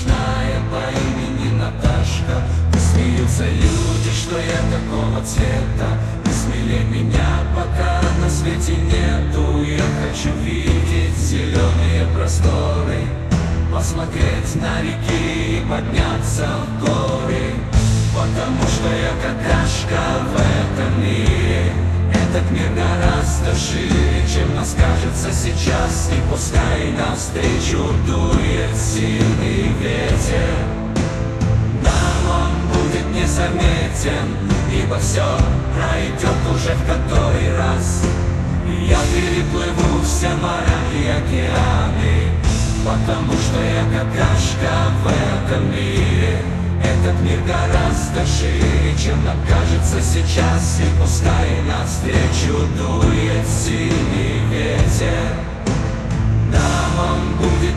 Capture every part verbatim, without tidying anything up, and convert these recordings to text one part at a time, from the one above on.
смешная по имени Наташка. Смеются люди, что я такого цвета. Не смелей меня, пока на свете нету. Я хочу видеть зеленые просторы, посмотреть на реки и подняться в горы. Потому что я какашка в этом мире. Этот мир гораздо шире, чем нас кажется сейчас. И пускай навстречу дует сильный ветер, нам он будет незаметен, ибо все пройдет уже в который раз. Я переплыву все моря и океаны, потому что я какашка в этом мире. Этот мир гораздо шире, чем нам кажется сейчас. И пускай навстречу дует сильный ветер, нам он будет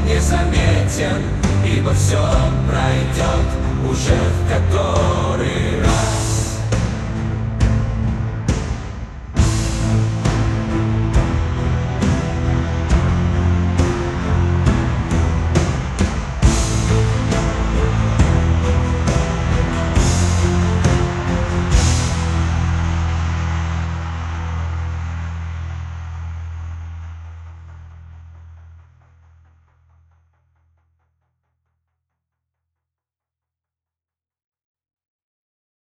незаметен, ибо все пройдет уже в который раз.